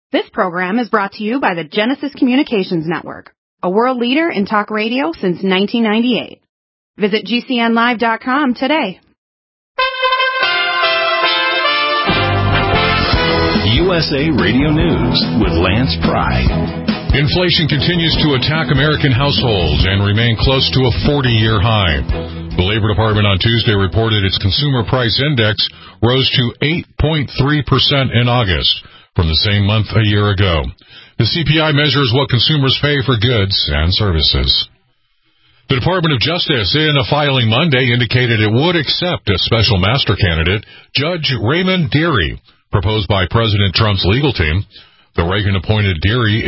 This program is brought to you by the Genesis Communications Network, a world leader in talk radio since 1998. Visit GCNlive.com today. USA Radio News with Lance Pry. Inflation continues to attack American households and remain close to a 40-year high. The Labor Department on Tuesday reported its Consumer Price Index rose to 8.3% in August, from the same month a year ago. The CPI measures what consumers pay for goods and services. The Department of Justice, in a filing Monday, indicated it would accept a special master candidate, Judge Raymond Dearie, proposed by President Trump's legal team. The Reagan-appointed Dearie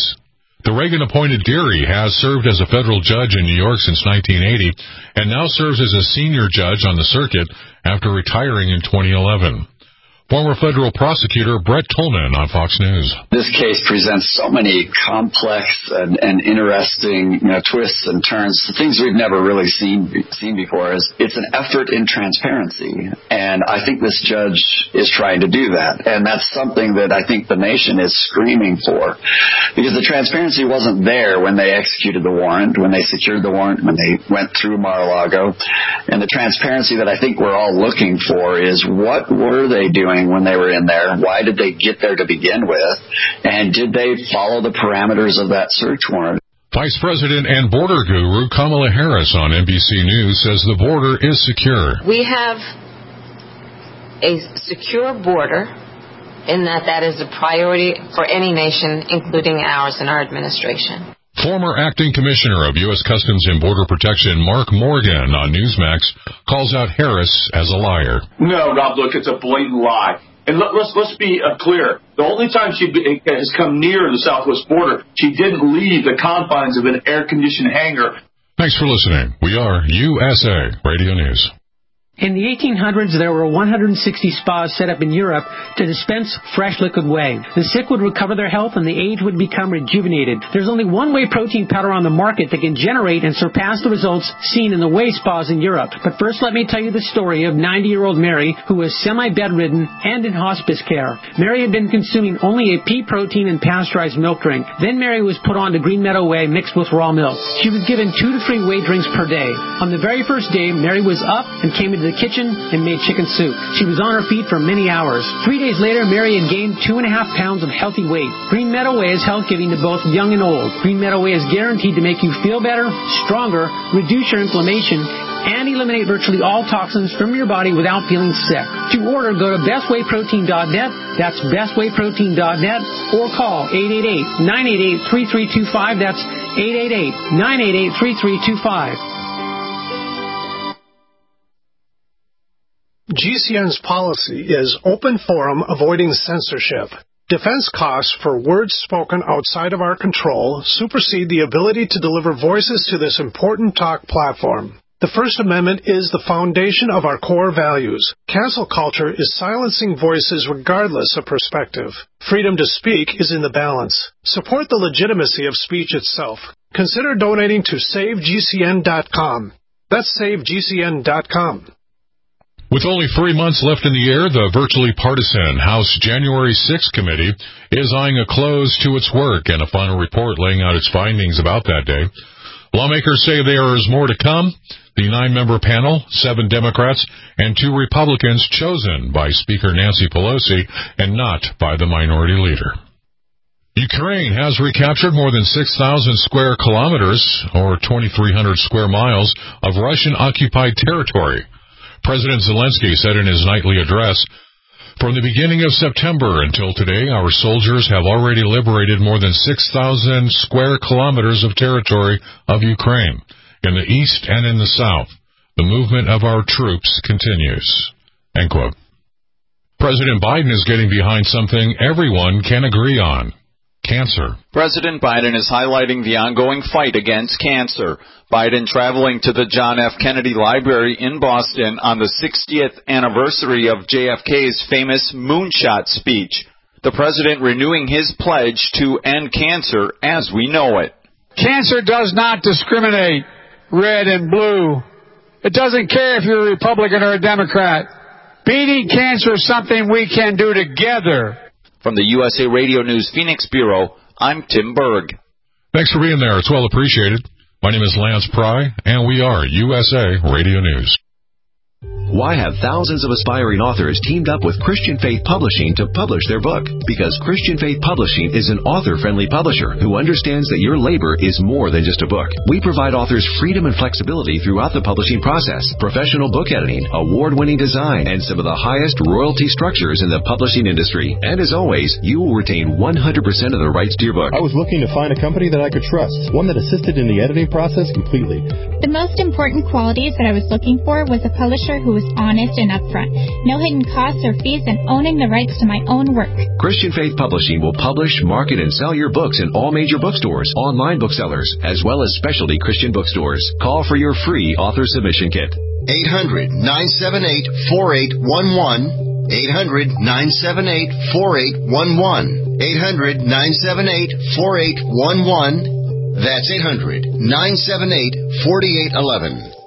has served as a federal judge in New York since 1980 and now serves as a senior judge on the circuit after retiring in 2011. Former federal prosecutor Brett Tolman on Fox News. This case presents so many complex and interesting twists and turns, things we've never really seen before. It's an effort in transparency, and I think this judge is trying to do that, and that's something that I think the nation is screaming for, because the transparency wasn't there when they executed the warrant, when they secured the warrant, when they went through Mar-a-Lago, and the transparency that I think we're all looking for is what were they doing when they were in there? Why did they get there to begin with? And did they follow the parameters of that search warrant? Vice President and border guru Kamala Harris on NBC News says the border is secure. We have a secure border in that is a priority for any nation, including ours and our administration. Former acting commissioner of U.S. Customs and Border Protection Mark Morgan on Newsmax calls out Harris as a liar. No, Rob, look, it's a blatant lie. And let's be clear. The only time she has come near the southwest border, she didn't leave the confines of an air-conditioned hangar. Thanks for listening. We are USA Radio News. In the 1800s, there were 160 spas set up in Europe to dispense fresh liquid whey. The sick would recover their health and the aged would become rejuvenated. There's only one whey protein powder on the market that can generate and surpass the results seen in the whey spas in Europe. But first, let me tell you the story of 90-year-old Mary, who was semi-bedridden and in hospice care. Mary had been consuming only a pea protein and pasteurized milk drink. Then Mary was put on to Green Meadow Whey mixed with raw milk. She was given 2 to 3 whey drinks per day. On the very first day, Mary was up and came into the kitchen and made chicken soup. She was on her feet for many hours. 3 days later, Mary had gained 2.5 pounds of healthy weight. Green Meadow Whey is health-giving to both young and old. Green Meadow Whey is guaranteed to make you feel better, stronger, reduce your inflammation, and eliminate virtually all toxins from your body without feeling sick. To order, go to bestwayprotein.net. That's bestwayprotein.net, or call 888-988-3325. That's 888-988-3325. GCN's policy is open forum, avoiding censorship. Defense costs for words spoken outside of our control supersede the ability to deliver voices to this important talk platform. The First Amendment is the foundation of our core values. Cancel culture is silencing voices regardless of perspective. Freedom to speak is in the balance. Support the legitimacy of speech itself. Consider donating to SaveGCN.com. That's SaveGCN.com. With only 3 months left in the year, the virtually partisan House January 6th committee is eyeing a close to its work and a final report laying out its findings about that day. Lawmakers say there is more to come. The 9-member panel, 7 Democrats and 2 Republicans chosen by Speaker Nancy Pelosi and not by the minority leader. Ukraine has recaptured more than 6,000 square kilometers, or 2,300 square miles, of Russian-occupied territory. President Zelensky said in his nightly address, "From the beginning of September until today, our soldiers have already liberated more than 6,000 square kilometers of territory of Ukraine, in the east and in the south. The movement of our troops continues." End quote. President Biden is getting behind something everyone can agree on: cancer. President Biden is highlighting the ongoing fight against cancer. Biden traveling to the John F. Kennedy Library in Boston on the 60th anniversary of JFK's famous moonshot speech. The president renewing his pledge to end cancer as we know it. Cancer does not discriminate, red and blue. It doesn't care if you're a Republican or a Democrat. Beating cancer is something we can do together. From the USA Radio News Phoenix Bureau, I'm Tim Berg. Thanks for being there. It's well appreciated. My name is Lance Pry, and we are USA Radio News. Why have thousands of aspiring authors teamed up with Christian Faith Publishing to publish their book? Because Christian Faith Publishing is an author-friendly publisher who understands that your labor is more than just a book. We provide authors freedom and flexibility throughout the publishing process, professional book editing, award-winning design, and some of the highest royalty structures in the publishing industry. And as always, you will retain 100% of the rights to your book. I was looking to find a company that I could trust, one that assisted in the editing process completely. The most important qualities that I was looking for was a publisher who was honest and upfront, no hidden costs or fees, and owning the rights to my own work. Christian Faith Publishing will publish, market, and sell your books in all major bookstores, online booksellers, as well as specialty Christian bookstores. Call for your free author submission kit. 800-978-4811. 800-978-4811. 800-978-4811. That's 800-978-4811.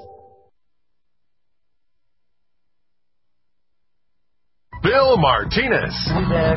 Bill Martinez. 6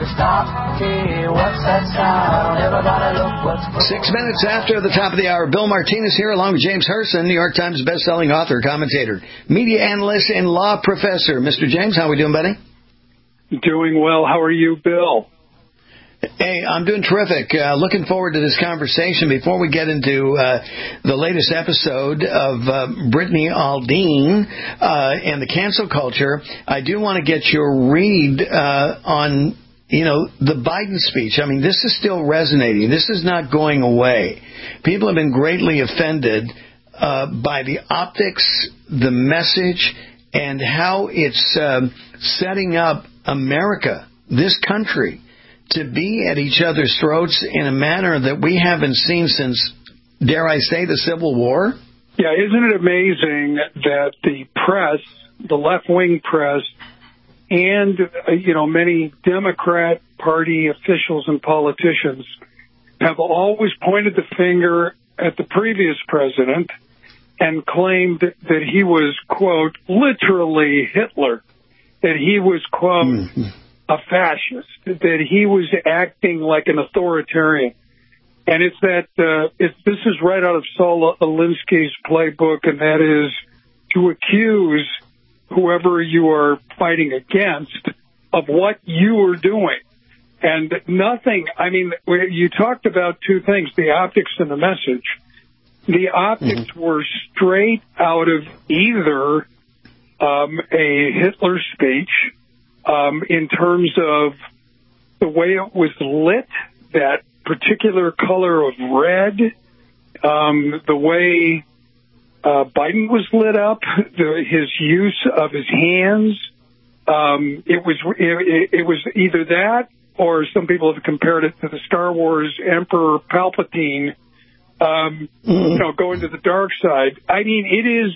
minutes after the top of the hour, Bill Martinez here along with James Herson, New York Times bestselling author, commentator, media analyst, and law professor. Mr. James, how are we doing, buddy? Doing well. How are you, Bill? Hey, I'm doing terrific. Looking forward to this conversation. Before we get into the latest episode of Brittany Aldean and the cancel culture, I do want to get your read on, the Biden speech. I mean, this is still resonating. This is not going away. People have been greatly offended by the optics, the message, and how it's setting up America, this country, to be at each other's throats in a manner that we haven't seen since, dare I say, the Civil War? Yeah, isn't it amazing that the press, the left-wing press, and, many Democrat Party officials and politicians have always pointed the finger at the previous president and claimed that he was, quote, literally Hitler, that he was, quote, a fascist, that he was acting like an authoritarian. And it's that this is right out of Saul Alinsky's playbook, and that is to accuse whoever you are fighting against of what you are doing. And nothing, you talked about two things, the optics and the message. The optics were straight out of either a Hitler speech, in terms of the way it was lit, that particular color of red, the way Biden was lit up, his use of his hands. It was either that, or some people have compared it to the Star Wars Emperor Palpatine, going to the dark side. I mean, it is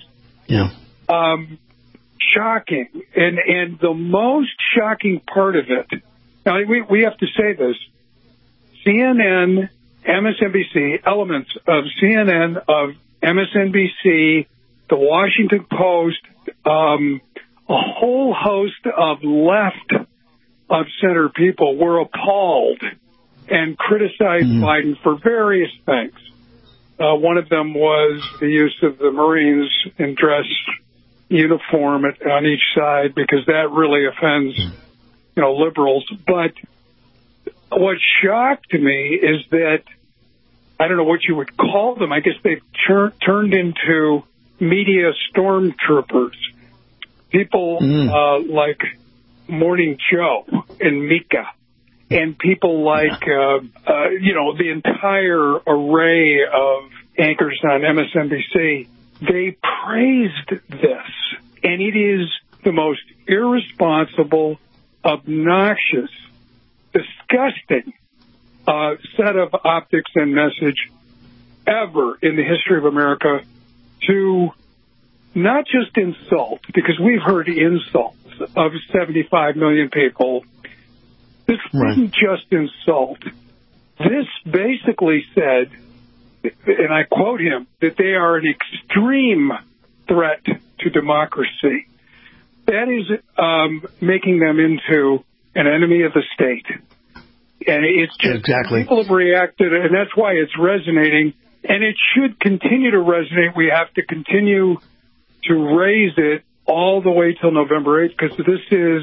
shocking, and the most shocking part of it. Now we have to say this: CNN, MSNBC, elements of CNN, of MSNBC, the Washington Post, a whole host of left of center people were appalled and criticized Biden for various things. One of them was the use of the Marines in dress uniform on each side, because that really offends, liberals. But what shocked me is that, I don't know what you would call them. I guess they've turned into media stormtroopers. People like Morning Joe and Mika, and people like, the entire array of anchors on MSNBC. They praised this, and it is the most irresponsible, obnoxious, disgusting set of optics and message ever in the history of America to not just insult, because we've heard insults of 75 million people. This wasn't just insult. This basically said, and I quote him, that they are an extreme threat to democracy. That is making them into an enemy of the state. And it's just exactly. People have reacted, and that's why it's resonating. And it should continue to resonate. We have to continue to raise it all the way till November 8th, because this is,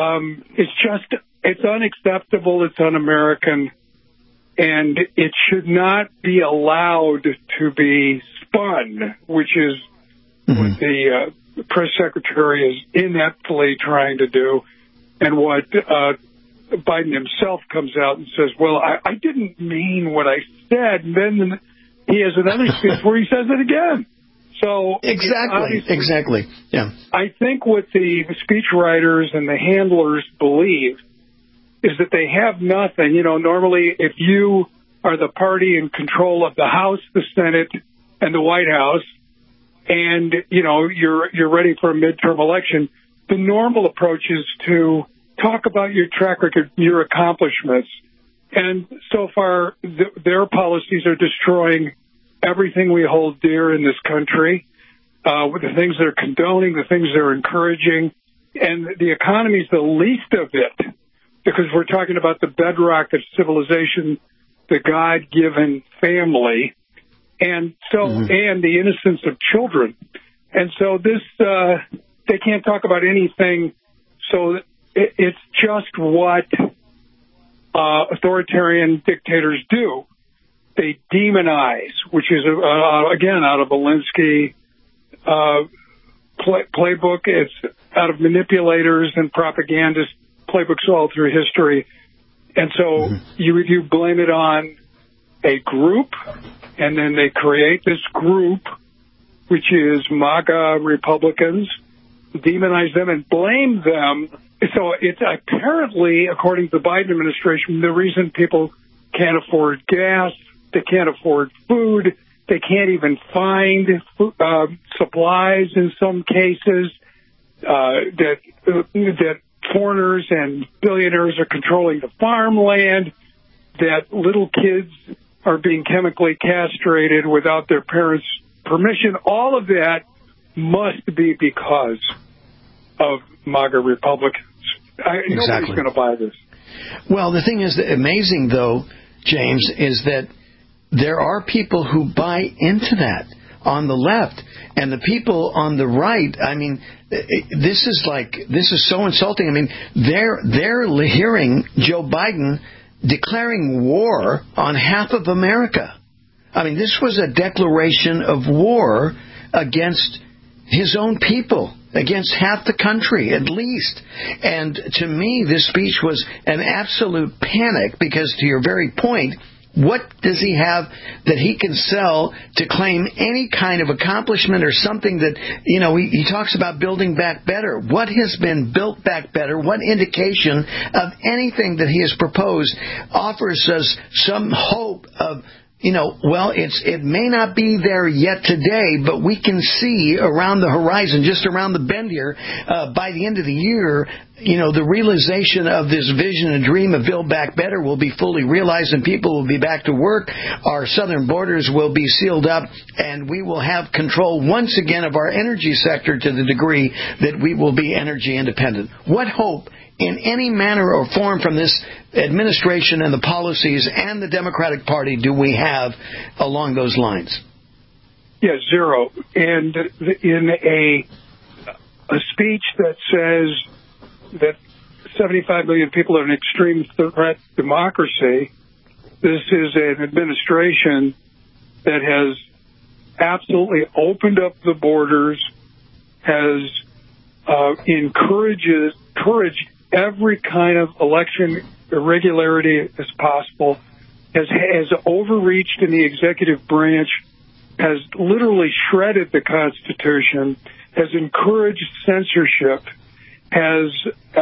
it's unacceptable, it's un-American, and it should not be allowed to be spun, which is what the press secretary is ineptly trying to do, and what Biden himself comes out and says, well, I didn't mean what I said, and then he has another speech where he says it again. So exactly. Yeah. I think what the speechwriters and the handlers believe is that they have nothing. You know, normally if you are the party in control of the House, the Senate, and the White House, and you know you're ready for a midterm election, the normal approach is to talk about your track record, your accomplishments. And so far, their policies are destroying everything we hold dear in this country, with the things they're condoning, the things they're encouraging, and the economy is the least of it, because we're talking about the bedrock of civilization, the God-given family, and so and the innocence of children. And so this, they can't talk about anything. So it's just what authoritarian dictators do. They demonize, which is, again, out of Alinsky playbook. It's out of manipulators and propagandist playbooks all through history. And so you blame it on a group, and then they create this group, which is MAGA Republicans, demonize them and blame them. So it's apparently, according to the Biden administration, the reason people can't afford gas, they can't afford food, they can't even find supplies in some cases, that foreigners and billionaires are controlling the farmland, that little kids are being chemically castrated without their parents' permission. All of that must be because of MAGA Republicans. Nobody's going to buy this. Well, the thing is amazing, though, James, is that there are people who buy into that on the left, and the people on the right. I mean, this is so insulting. I mean, they're hearing Joe Biden declaring war on half of America. I mean, this was a declaration of war against his own people, against half the country at least. And to me, this speech was an absolute panic, because to your very point, what does he have that he can sell to claim any kind of accomplishment or something that, you know, he talks about building back better. What has been built back better? What indication of anything that he has proposed offers us some hope of, you know, well, it may not be there yet today, but we can see around the horizon, just around the bend here, by the end of the year, you know, the realization of this vision and dream of Build Back Better will be fully realized, and people will be back to work. Our southern borders will be sealed up, and we will have control once again of our energy sector to the degree that we will be energy independent. What hope in any manner or form from this administration and the policies and the Democratic Party do we have along those lines? Yeah, zero. And in a speech that says that 75 million people are an extreme threat to democracy, this is an administration that has absolutely opened up the borders, has encouraged every kind of election irregularity as possible, has overreached in the executive branch, has literally shredded the Constitution, has encouraged censorship, has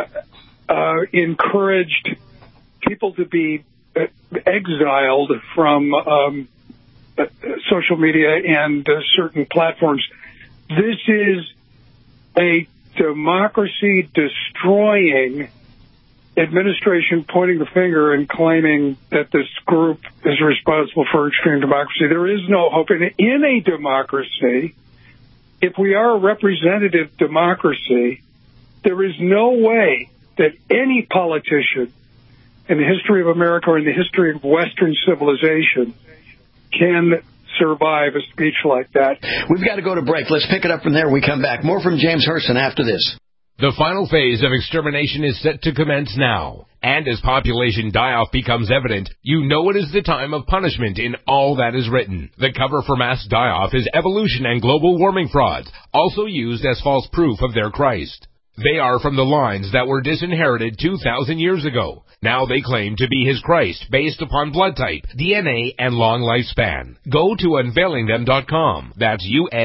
encouraged people to be exiled from social media and certain platforms. This is a democracy-destroying administration pointing the finger and claiming that this group is responsible for extreme democracy. There is no hope. In a democracy, if we are a representative democracy, there is no way that any politician in the history of America or in the history of Western civilization can survive a speech like that. We've got to go to break. Let's pick it up from there when we come back. More from James Herson after this. The final phase of extermination is set to commence now. And as population die-off becomes evident, you know it is the time of punishment in all that is written. The cover for mass die-off is evolution and global warming frauds, also used as false proof of their Christ. They are from the lines that were disinherited 2,000 years ago. Now they claim to be his Christ based upon blood type, DNA, and long lifespan. Go to unveilingthem.com. That's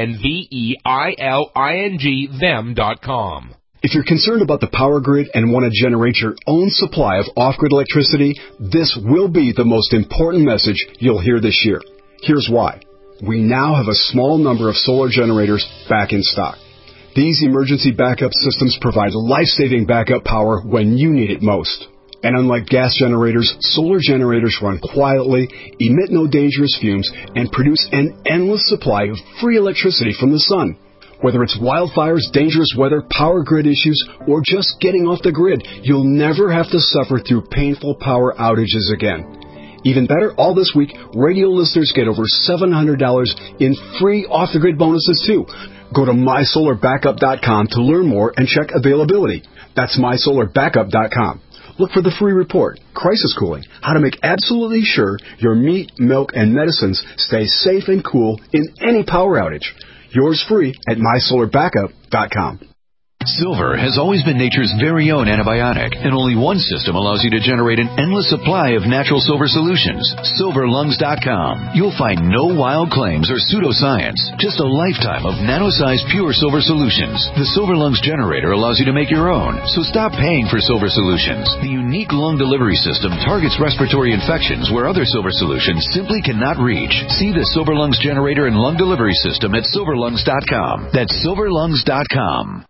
UNVEILING them.com. If you're concerned about the power grid and want to generate your own supply of off-grid electricity, this will be the most important message you'll hear this year. Here's why. We now have a small number of solar generators back in stock. These emergency backup systems provide life-saving backup power when you need it most. And unlike gas generators, solar generators run quietly, emit no dangerous fumes, and produce an endless supply of free electricity from the sun. Whether it's wildfires, dangerous weather, power grid issues, or just getting off the grid, you'll never have to suffer through painful power outages again. Even better, all this week, radio listeners get over $700 in free off-the-grid bonuses too. Go to mysolarbackup.com to learn more and check availability. That's mysolarbackup.com. Look for the free report, Crisis Cooling, how to make absolutely sure your meat, milk, and medicines stay safe and cool in any power outage. Yours free at mysolarbackup.com. Silver has always been nature's very own antibiotic, and only one system allows you to generate an endless supply of natural silver solutions. SilverLungs.com. You'll find no wild claims or pseudoscience, just a lifetime of nano-sized pure silver solutions. The Silver Lungs generator allows you to make your own, so stop paying for silver solutions. The unique lung delivery system targets respiratory infections where other silver solutions simply cannot reach. See the Silver Lungs generator and lung delivery system at SilverLungs.com. That's SilverLungs.com.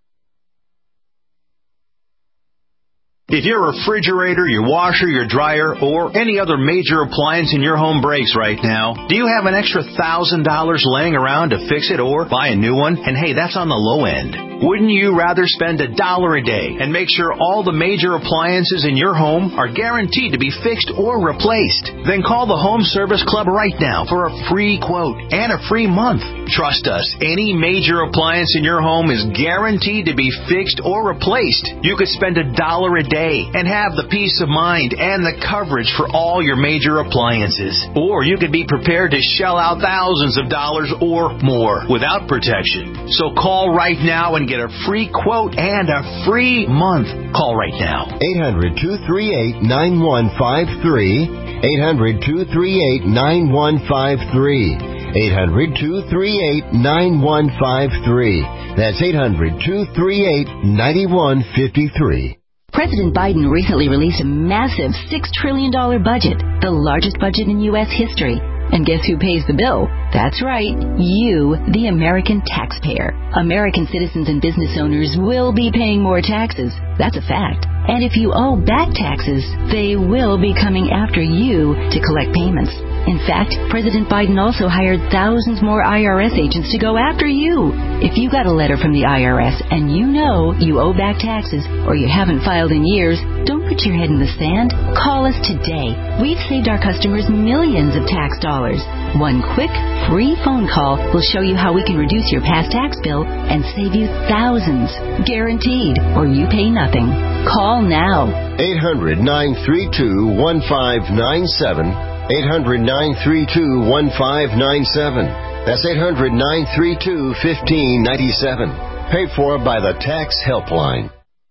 If your refrigerator, your washer, your dryer, or any other major appliance in your home breaks right now, do you have an extra $1,000 laying around to fix it or buy a new one? And hey, that's on the low end. Wouldn't you rather spend $1 a day and make sure all the major appliances in your home are guaranteed to be fixed or replaced? Then call the Home Service Club right now for a free quote and a free month. Trust us, any major appliance in your home is guaranteed to be fixed or replaced. You could spend $1 a day and have the peace of mind and the coverage for all your major appliances. Or you could be prepared to shell out thousands of dollars or more without protection. So call right now and get a free quote and a free month. Call right now. 800-238-9153. 800-238-9153. 800-238-9153. That's 800-238-9153. President Biden recently released a massive $6 trillion budget, the largest budget in U.S. history. And guess who pays the bill? That's right, you, the American taxpayer. American citizens and business owners will be paying more taxes. That's a fact. And if you owe back taxes, they will be coming after you to collect payments. In fact, President Biden also hired thousands more IRS agents to go after you. If you got a letter from the IRS and you know you owe back taxes or you haven't filed in years, don't put your head in the sand. Call us today. We've saved our customers millions of tax dollars. One quick, free phone call will show you how we can reduce your past tax bill and save you thousands. Guaranteed, or you pay nothing. Call now. 800-932-1597. 800-932-1597. That's 800-932-1597. Paid for by the Tax Helpline.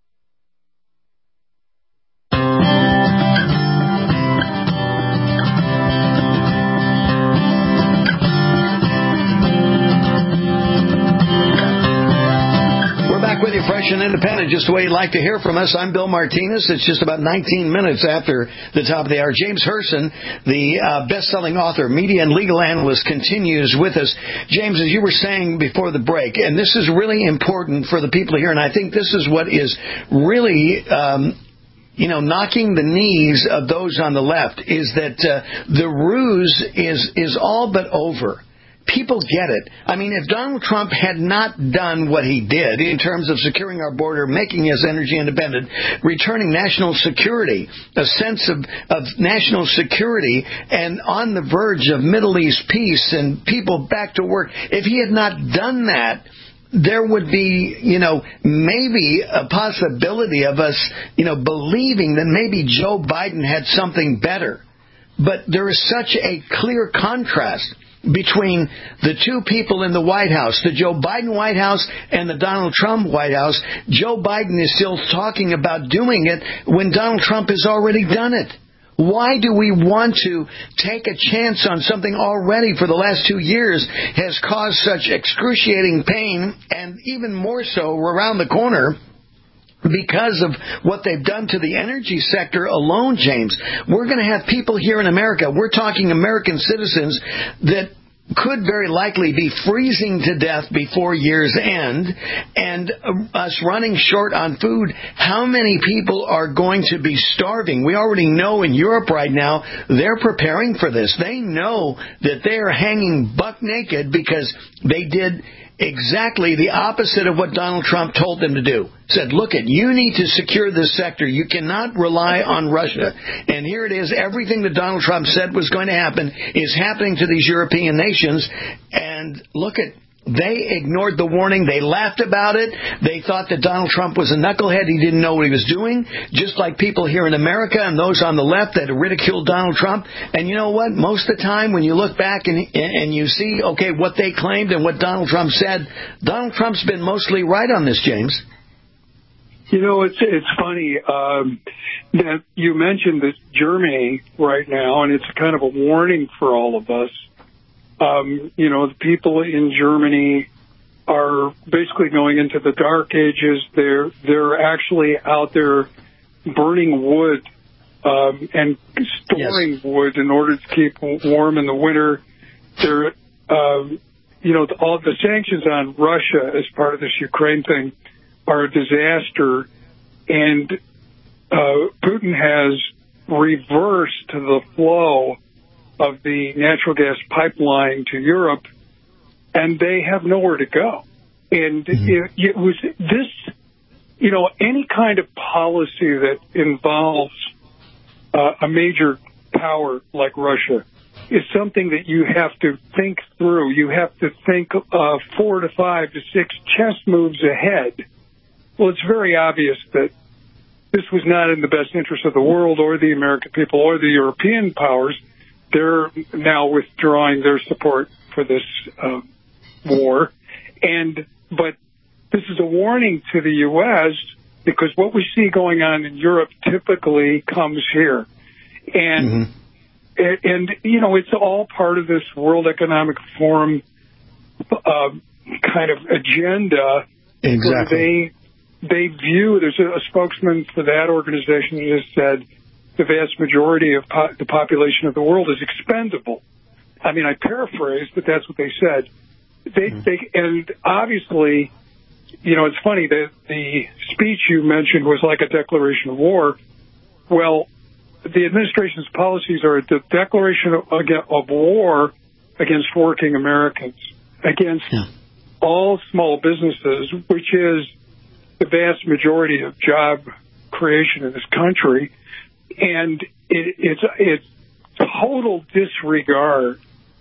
Fresh and independent, just the way you'd like to hear from us. I'm Bill Martinez. It's just about 19 minutes after the top of the hour. James Herson, the best-selling author, media and legal analyst, continues with us. James, as you were saying before the break, and this is really important for the people here, and I think this is what is really knocking the knees of those on the left, is that the ruse is all but over. people get it. I mean, if Donald Trump had not done what he did in terms of securing our border, making us energy independent, returning national security, a sense of national security, and on the verge of Middle East peace and people back to work, if he had not done that, there would be, maybe a possibility of us, believing that maybe Joe Biden had something better. But there is such a clear contrast between the two people in the White House, the Joe Biden White House and the Donald Trump White House. Joe Biden is still talking about doing it when Donald Trump has already done it. Why do we want to take a chance on something already for the last 2 years has caused such excruciating pain, and even more so around the corner because of what they've done to the energy sector alone, James? We're going to have people here in America, we're talking American citizens, that could very likely be freezing to death before year's end, and us running short on food. How many people are going to be starving? We already know in Europe right now, they're preparing for this. They know that they are hanging buck naked because they did exactly the opposite of what Donald Trump told them to do. Said, look, you need to secure this sector. You cannot rely on Russia. And here it is. Everything that Donald Trump said was going to happen is happening to these European nations. And look, they ignored the warning. They laughed about it. They thought that Donald Trump was a knucklehead. He didn't know what he was doing. Just like people here in America and those on the left that ridiculed Donald Trump. And you know what? Most of the time when you look back and you see, okay, what they claimed and what Donald Trump said, Donald Trump's been mostly right on this, James. It's funny that you mentioned that Germany right now, and it's kind of a warning for all of us. The people in Germany are basically going into the dark ages. They're actually out there burning wood and storing wood in order to keep warm in the winter. They're, all the sanctions on Russia as part of this Ukraine thing are a disaster, and Putin has reversed the flow of the natural gas pipeline to Europe, and they have nowhere to go. And it was this, any kind of policy that involves a major power like Russia is something that you have to think through. You have to think 4 to 5 to 6 chess moves ahead. Well, it's very obvious that this was not in the best interest of the world or the American people or the European powers. They're now withdrawing their support for this war. But this is a warning to the U.S. because what we see going on in Europe typically comes here. And, it's all part of this World Economic Forum kind of agenda. Exactly. They view, there's a spokesman for that organization who just said, the vast majority of the population of the world is expendable. I mean, I paraphrase, but that's what they said. And obviously, it's funny that the speech you mentioned was like a declaration of war. Well, the administration's policies are a declaration of war against working Americans, against all small businesses, which is the vast majority of job creation in this country. And it's total disregard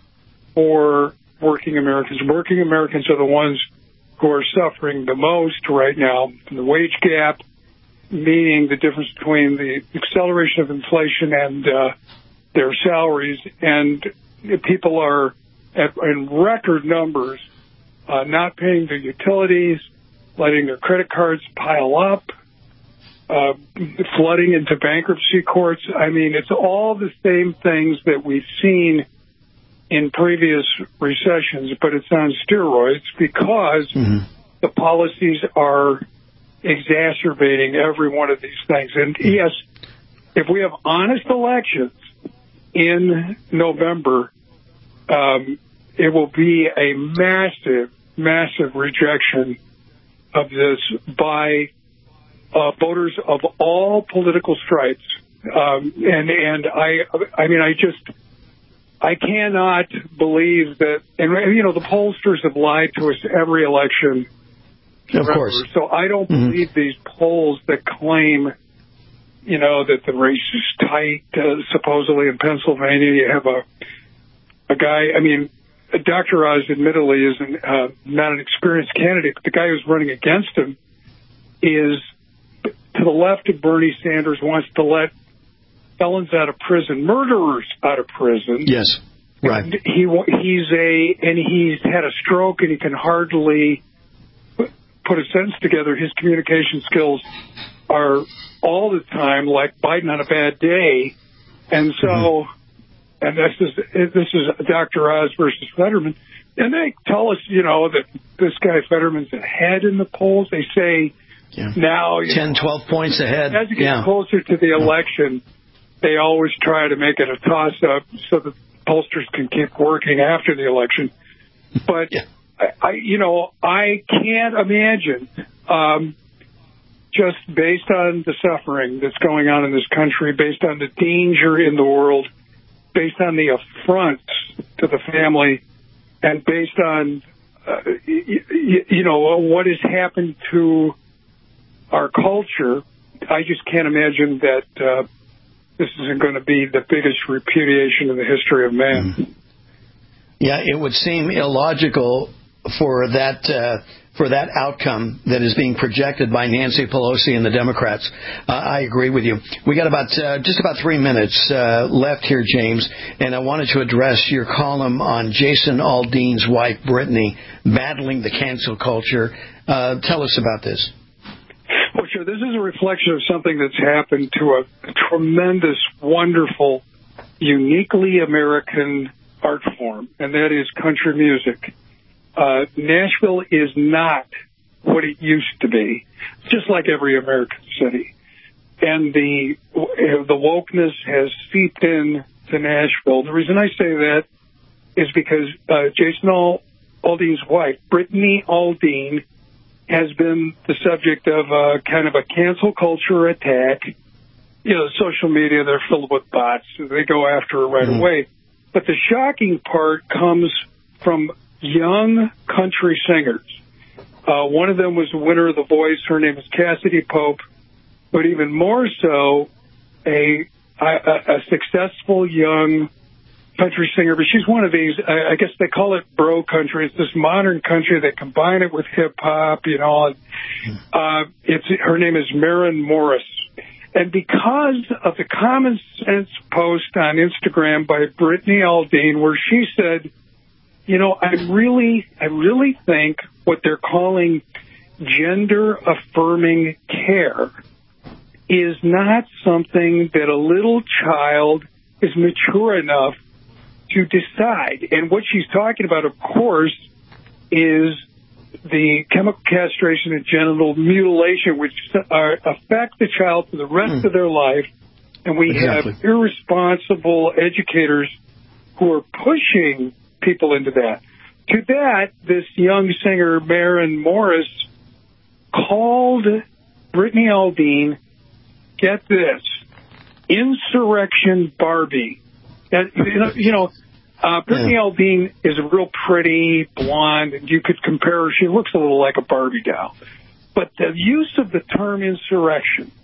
for working Americans. Working Americans are the ones who are suffering the most right now from the wage gap, meaning the difference between the acceleration of inflation and their salaries. And people are in record numbers not paying their utilities, letting their credit cards pile up, flooding into bankruptcy courts. I mean, it's all the same things that we've seen in previous recessions, but it's on steroids because the policies are exacerbating every one of these things. And yes, if we have honest elections in November, it will be a massive, massive rejection of this by voters of all political stripes. And I I cannot believe that, and the pollsters have lied to us every election. Of course. So I don't believe these polls that claim, that the race is tight. Supposedly in Pennsylvania, you have a guy. Dr. Oz admittedly is not an experienced candidate, but the guy who's running against him is to the left of Bernie Sanders, wants to let felons out of prison, murderers out of prison. Yes, right. And he's had a stroke and he can hardly put a sentence together. His communication skills are all the time like Biden on a bad day, and so, and this is Dr. Oz versus Fetterman, and they tell us, that this guy Fetterman's ahead in the polls. They say now 10, 12 points ahead. As you get closer to the election, they always try to make it a toss-up so that pollsters can keep working after the election. But I can't imagine, just based on the suffering that's going on in this country, based on the danger in the world, based on the affronts to the family, and based on, what has happened to our culture, I just can't imagine that this isn't going to be the biggest repudiation in the history of man. Yeah, it would seem illogical for that outcome that is being projected by Nancy Pelosi and the Democrats. I agree with you. We got just about 3 minutes left here, James, and I wanted to address your column on Jason Aldean's wife, Brittany, battling the cancel culture. Tell us about this. Well, sure. This is a reflection of something that's happened to a tremendous, wonderful, uniquely American art form, and that is country music. Nashville is not what it used to be, just like every American city. And the wokeness has seeped in to Nashville. The reason I say that is because Jason Aldean's wife, Brittany Aldean, has been the subject of kind of a cancel culture attack. Social media, they're filled with bots. So they go after her right away. But the shocking part comes from young country singers. One of them was the winner of The Voice. Her name is Cassidy Pope. But even more so, a successful young country singer. But she's one of these, I guess they call it bro country. It's this modern country. They combine it with hip-hop, her name is Maren Morris. And because of the common sense post on Instagram by Brittany Aldean, where she said, I really think what they're calling gender affirming care is not something that a little child is mature enough to decide. And what she's talking about, of course, is the chemical castration and genital mutilation, which affect the child for the rest of their life. And we have irresponsible educators who are pushing people into that. To that, this young singer, Maren Morris, called Brittany Aldean, get this, Insurrection Barbie. And, Brittany Aldean is a real pretty blonde, and you could compare her. She looks a little like a Barbie doll. But the use of the term insurrection,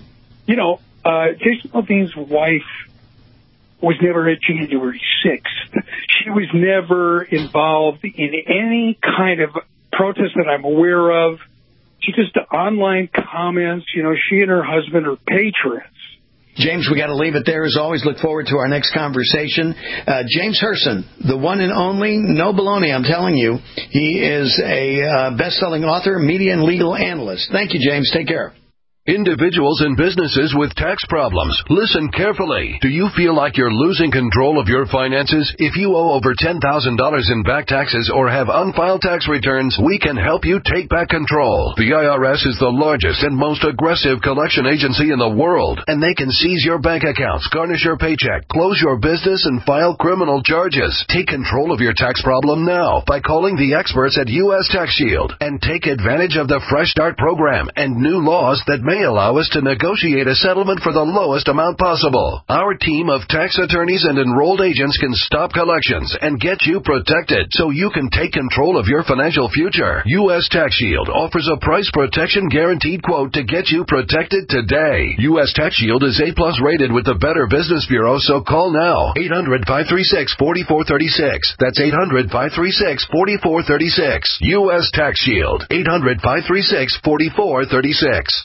Jason Aldean's wife was never at January 6th. She was never involved in any kind of protest that I'm aware of. She just online comments. She and her husband are patriots. James, we got to leave it there. As always, look forward to our next conversation. James Herson, the one and only, no baloney, I'm telling you. He is a best-selling author, media and legal analyst. Thank you, James. Take care. Individuals and businesses with tax problems, listen carefully. Do you feel like you're losing control of your finances? If you owe over $10,000 in back taxes or have unfiled tax returns, we can help you take back control. The IRS is the largest and most aggressive collection agency in the world, and they can seize your bank accounts, garnish your paycheck, close your business, and file criminal charges. Take control of your tax problem now by calling the experts at U.S. Tax Shield and take advantage of the Fresh Start program and new laws that may may allow us to negotiate a settlement for the lowest amount possible. Our team of tax attorneys and enrolled agents can stop collections and get you protected so you can take control of your financial future. U.S. Tax Shield offers a price protection guaranteed quote to get you protected today. U.S. Tax Shield is A+ rated with the Better Business Bureau, so call now. 800-536-4436. That's 800-536-4436. U.S. Tax Shield. 800-536-4436.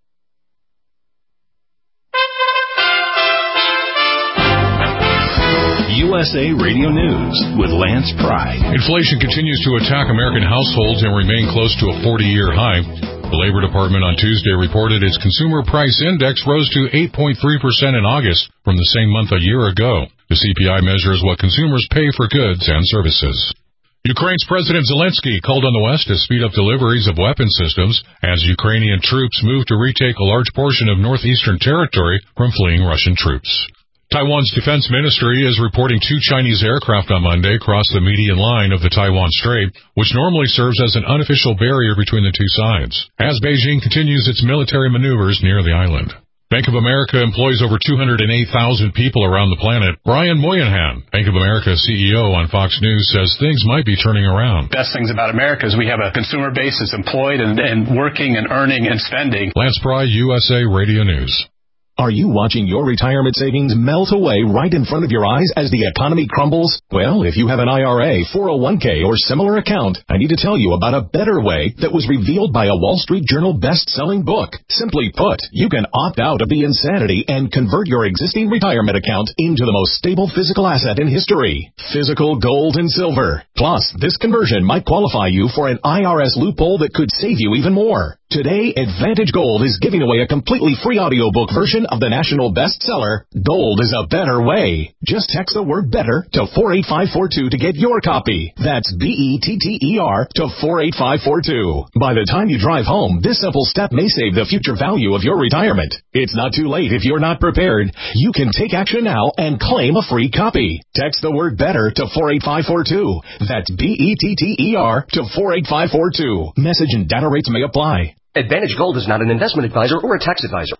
USA Radio News with Lance Pry. Inflation continues to attack American households and remain close to a 40-year high. The Labor Department on Tuesday reported its Consumer Price Index rose to 8.3% in August from the same month a year ago. The CPI measures what consumers pay for goods and services. Ukraine's President Zelensky called on the West to speed up deliveries of weapon systems as Ukrainian troops move to retake a large portion of northeastern territory from fleeing Russian troops. Taiwan's defense ministry is reporting 2 Chinese aircraft on Monday crossed the median line of the Taiwan Strait, which normally serves as an unofficial barrier between the two sides, as Beijing continues its military maneuvers near the island. Bank of America employs over 208,000 people around the planet. Brian Moynihan, Bank of America CEO on Fox News, says things might be turning around. Best things about America is we have a consumer base that's employed and working and earning and spending. Lance Pry, USA Radio News. Are you watching your retirement savings melt away right in front of your eyes as the economy crumbles? Well, if you have an IRA, 401k, or similar account, I need to tell you about a better way that was revealed by a Wall Street Journal best-selling book. Simply put, you can opt out of the insanity and convert your existing retirement account into the most stable physical asset in history, physical gold and silver. Plus, this conversion might qualify you for an IRS loophole that could save you even more. Today, Advantage Gold is giving away a completely free audiobook version of the national bestseller, Gold is a Better Way. Just text the word BETTER to 48542 to get your copy. That's BETTER to 48542. By the time you drive home, this simple step may save the future value of your retirement. It's not too late if you're not prepared. You can take action now and claim a free copy. Text the word BETTER to 48542. That's BETTER to 48542. Message and data rates may apply. Advantage Gold is not an investment advisor or a tax advisor.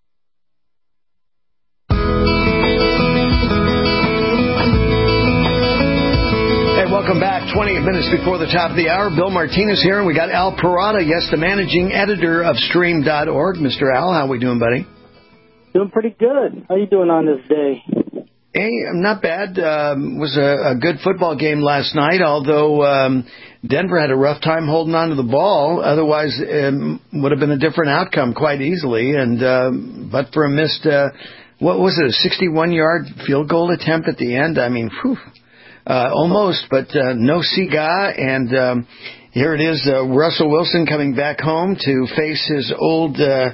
Hey, welcome back. 28 minutes before the top of the hour. Bill Martinez here, and we got Al Parada, yes, the managing editor of Stream.org. Mr. Al, how we doing, buddy? Doing pretty good. How you doing on this day? Hey, not bad. Was a good football game last night, although Denver had a rough time holding on to the ball. Otherwise, would have been a different outcome quite easily. And but for a missed, what was it, a 61-yard field goal attempt at the end? I mean, almost, but no cigar. And here it is, Russell Wilson coming back home to face his old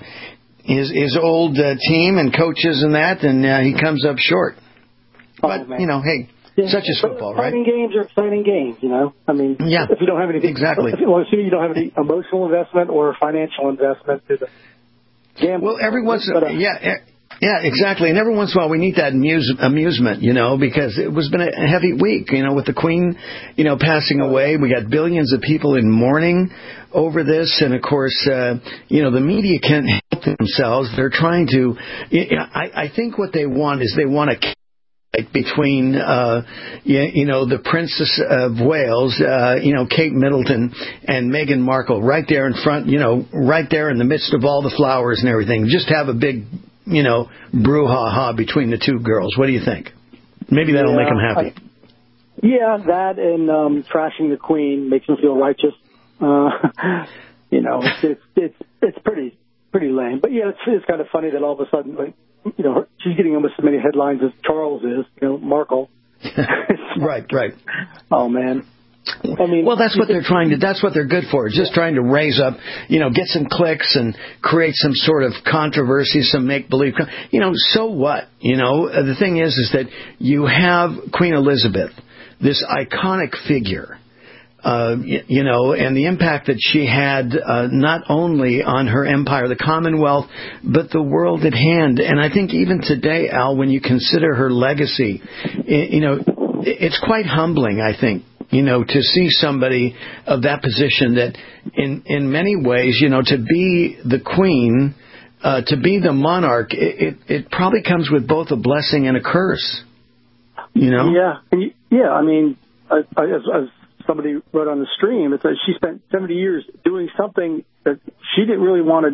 team and coaches and that, and he comes up short. But, you know, hey, such is football, right? Exciting games are exciting games, you know. I mean, if you don't have anything, exactly. Assuming you don't have any emotional investment or financial investment to the game. Well, every once, yeah, exactly. And every once in a while we need that amusement, you know, because it was been a heavy week, you know, with the Queen, you know, passing away. We got billions of people in mourning over this, and of course, you know, the media can't help themselves. They're trying to. I think what they want is they want to. Between, you know, the Princess of Wales, you know, Kate Middleton and Meghan Markle right there in front, you know, right there in the midst of all the flowers and everything. Just have a big, you know, brouhaha between the two girls. What do you think? Maybe that'll make them happy. That and trashing the Queen makes them feel righteous. You know, it's pretty lame. But yeah, it's kind of funny that all of a sudden, like, you know, she's getting almost as many headlines as Charles is, you know, Markle. Right. Oh, man. I mean, well, that's what they're trying to. That's what they're good for. Just trying to raise up, you know, get some clicks and create some sort of controversy, some make believe. You know, so what? You know, the thing is that you have Queen Elizabeth, this iconic figure. You know, and the impact that she had not only on her empire, the Commonwealth, but the world at hand. And I think even today, Al, when you consider her legacy, you know, it's quite humbling, I think, you know, to see somebody of that position that in many ways, you know, to be the Queen to be the monarch, it probably comes with both a blessing and a curse. You know? Yeah. I mean, as somebody wrote on the stream, it says she spent 70 years doing something that she didn't really want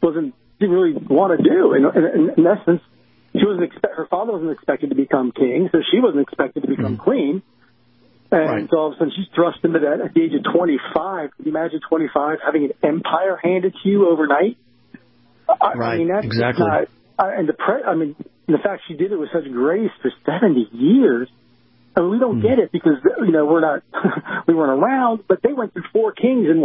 to do. In essence, her father wasn't expected to become king, so she wasn't expected to become queen. And so all of a sudden she's thrust into that at the age of 25. Can you imagine 25 having an empire handed to you overnight? I mean, that's exactly. Not, the fact she did it with such grace for 70 years. I mean, we don't get it because, we weren't around, but they went through 4 kings in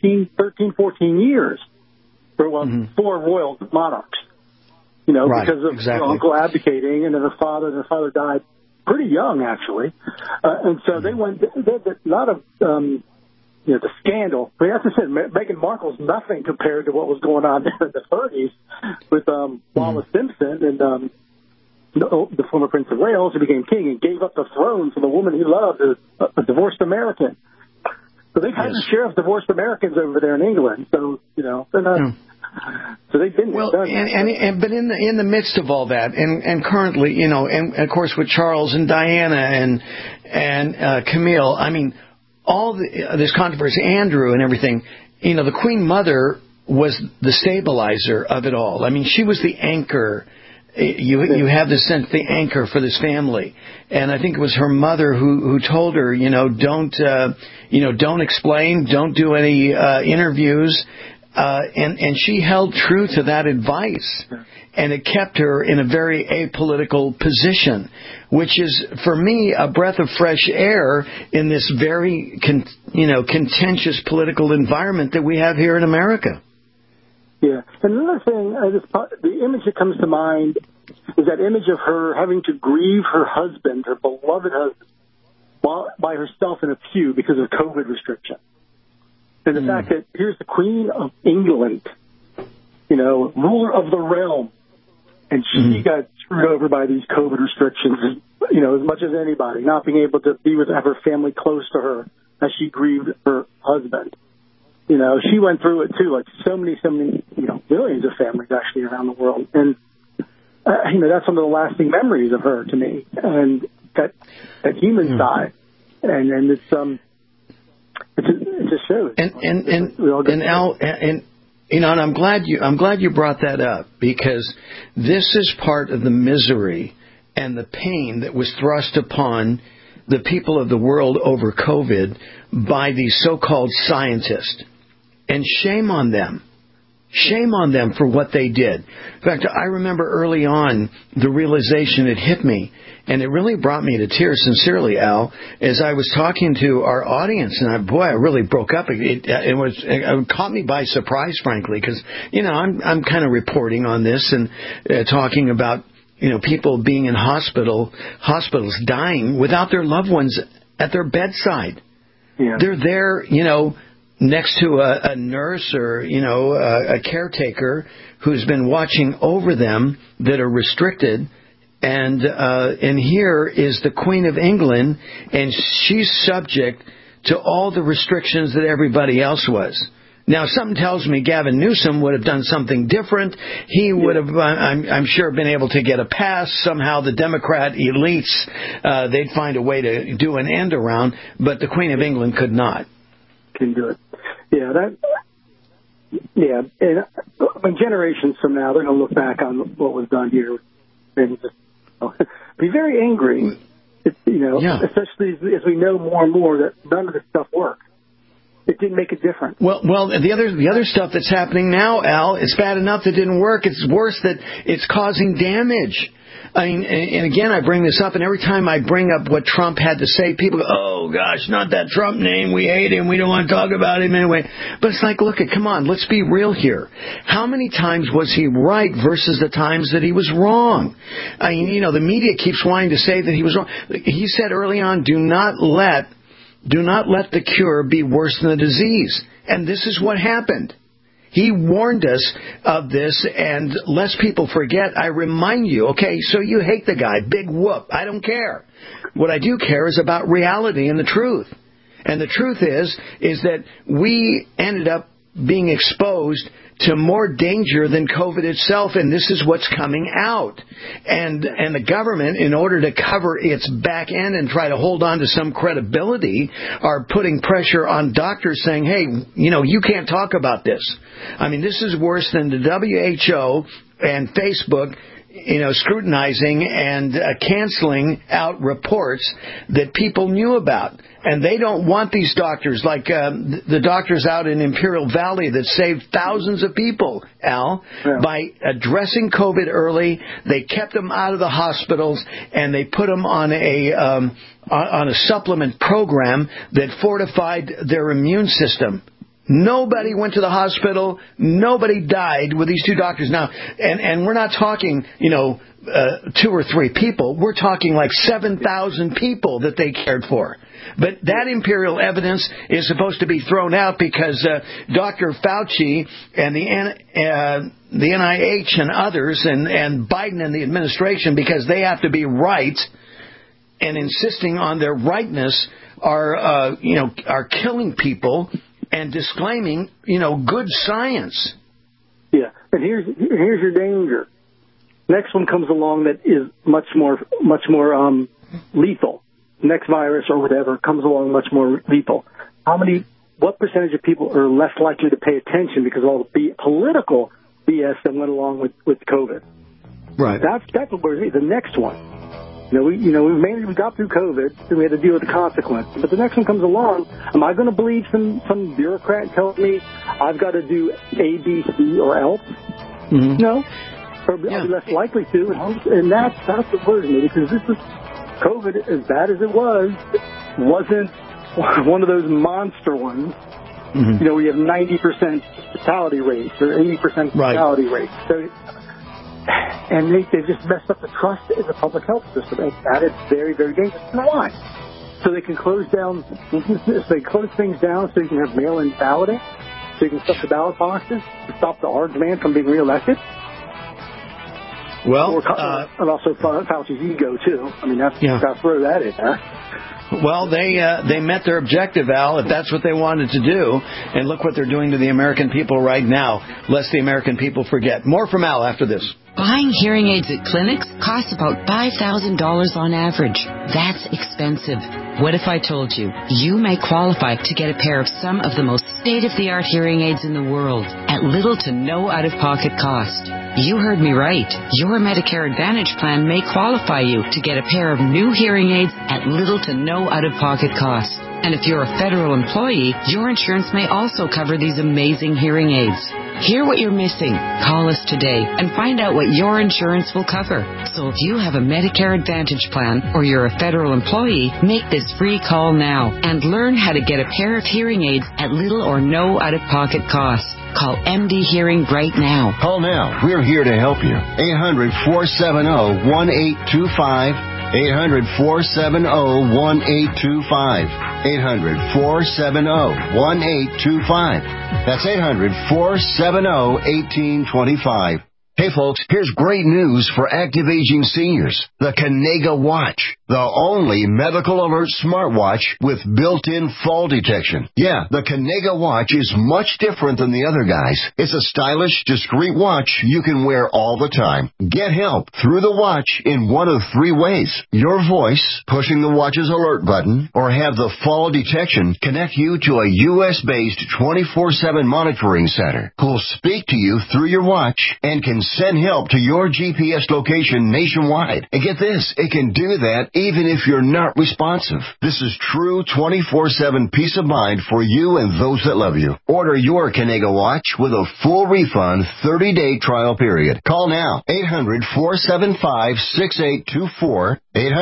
14 years. For 4 royal monarchs. Because of her uncle abdicating, and then her father died pretty young, actually. And so they had a lot of, the scandal. I mean, as I said, Meghan Markle's nothing compared to what was going on there in the 30s with Wallace Simpson and the former Prince of Wales, who became king and gave up the throne for the woman he loved, a divorced American. So they've had to share of divorced Americans over there in England. So, they're not... So they've been but in the midst of all that, and currently, and of course with Charles and Diana and Camille, I mean, all this controversy, Andrew and everything, the Queen Mother was the stabilizer of it all. I mean, she was the anchor. You have the sense, the anchor for this family, and I think it was her mother who told her, don't explain, don't do any interviews. And she held true to that advice, and it kept her in a very apolitical position, which is, for me, a breath of fresh air in this very, contentious political environment that we have here in America. Yeah. And another thing, the image that comes to mind is that image of her having to grieve her husband, her beloved husband, by herself in a pew because of COVID restrictions. And the fact that here's the Queen of England, ruler of the realm, and she got screwed over by these COVID restrictions, as much as anybody, not being able to have her family close to her as she grieved her husband. She went through it too, like so many, millions of families actually around the world. And, that's some of the lasting memories of her to me, and that human side. And it's, it just shows. And Al, and I'm glad you brought that up, because this is part of the misery and the pain that was thrust upon the people of the world over COVID by these so-called scientists. And shame on them. Shame on them for what they did. In fact, I remember early on the realization it hit me, and it really brought me to tears, sincerely, Al, as I was talking to our audience, and I really broke up. It caught me by surprise, frankly, because, I'm kind of reporting on this and talking about, people being in hospitals dying without their loved ones at their bedside. Yeah. They're there, next to a nurse or, a caretaker who's been watching over them that are restricted. And here is the Queen of England, and she's subject to all the restrictions that everybody else was. Now, something tells me Gavin Newsom would have done something different. He would have, I'm sure, been able to get a pass. Somehow the Democrat elites, they'd find a way to do an end around, but the Queen of England could not. Can do it. And when generations from now, they're going to look back on what was done here and just be very angry, especially as we know more and more that none of this stuff worked. It didn't make a difference. Well, the other stuff that's happening now, Al, it's bad enough that it didn't work. It's worse that it's causing damage. I mean, and again, I bring this up, and every time I bring up what Trump had to say, people go, oh, gosh, not that Trump name. We hate him. We don't want to talk about him anyway. But it's like, look, come on, let's be real here. How many times was he right versus the times that he was wrong? I mean, the media keeps wanting to say that he was wrong. He said early on, do not let the cure be worse than the disease. And this is what happened. He warned us of this, and lest people forget, I remind you, okay, so you hate the guy, big whoop, I don't care. What I do care is about reality and the truth. And the truth is that we ended up being exposed to more danger than COVID itself, and this is what's coming out. And the government, in order to cover its back end and try to hold on to some credibility, are putting pressure on doctors saying, hey, you can't talk about this. I mean, this is worse than the WHO and Facebook scrutinizing and canceling out reports that people knew about. And they don't want these doctors, like the doctors out in Imperial Valley that saved thousands of people, Al, by addressing COVID early. They kept them out of the hospitals, and they put them on a supplement program that fortified their immune system. Nobody went to the hospital. Nobody died with these two doctors. Now, and we're not talking, 2 or 3 people. We're talking like 7,000 people that they cared for. But that imperial evidence is supposed to be thrown out because Dr. Fauci and the NIH and others and Biden and the administration, because they have to be right and insisting on their rightness, are killing people and disclaiming, good science. Yeah, and here's your danger. Next one comes along that is much more lethal. Next virus or whatever comes along much more lethal. What percentage of people are less likely to pay attention because of all the political BS that went along with COVID? Right. That's what we're the next one. We got through COVID, and we had to deal with the consequence. But the next one comes along. Am I going to believe some bureaucrat telling me I've got to do A, B, C, or else? Mm-hmm. No. Or I'll be less likely to. And that's what worries me, because this is COVID, as bad as it wasn't one of those monster ones. Mm-hmm. We have 90% fatality rates or 80% fatality rates. So, and they've just messed up the trust in the public health system, and that is very, very dangerous. Why? So they can close things down so you can have mail-in balloting, so you can stuff the ballot boxes to stop the orange man from being reelected. Well, and also Fauci's ego too. I mean, got to throw that in there. Well, they met their objective, Al, if that's what they wanted to do. And look what they're doing to the American people right now, lest the American people forget. More from Al after this. Buying hearing aids at clinics costs about $5,000 on average. That's expensive. What if I told you you may qualify to get a pair of some of the most state-of-the-art hearing aids in the world at little to no out-of-pocket cost? You heard me right. Your Medicare Advantage plan may qualify you to get a pair of new hearing aids at little to no out-of-pocket cost. And if you're a federal employee, your insurance may also cover these amazing hearing aids. Hear what you're missing. Call us today and find out what your insurance will cover. So if you have a Medicare Advantage plan or you're a federal employee, make this free call now and learn how to get a pair of hearing aids at little or no out-of-pocket cost. Call MD Hearing right now. Call now. We're here to help you. 800-470-1825. 800-470-1825. 800-470-1825. That's 800-470-1825. Hey folks, here's great news for active aging seniors. The Kanega Watch. The only medical alert smartwatch with built-in fall detection. Yeah, the Kanega Watch is much different than the other guys. It's a stylish, discreet watch you can wear all the time. Get help through the watch in one of 3 ways. Your voice, pushing the watch's alert button, or have the fall detection connect you to a U.S.-based 24/7 monitoring center who'll speak to you through your watch and can send help to your GPS location nationwide. And get this, it can do that even if you're not responsive. This is true 24/7 peace of mind for you and those that love you. Order your Kanega Watch with a full refund 30-day trial period. Call now. 800-475-6824.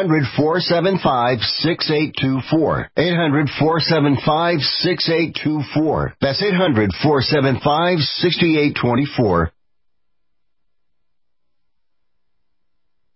800-475-6824. 800-475-6824. That's 800-475-6824.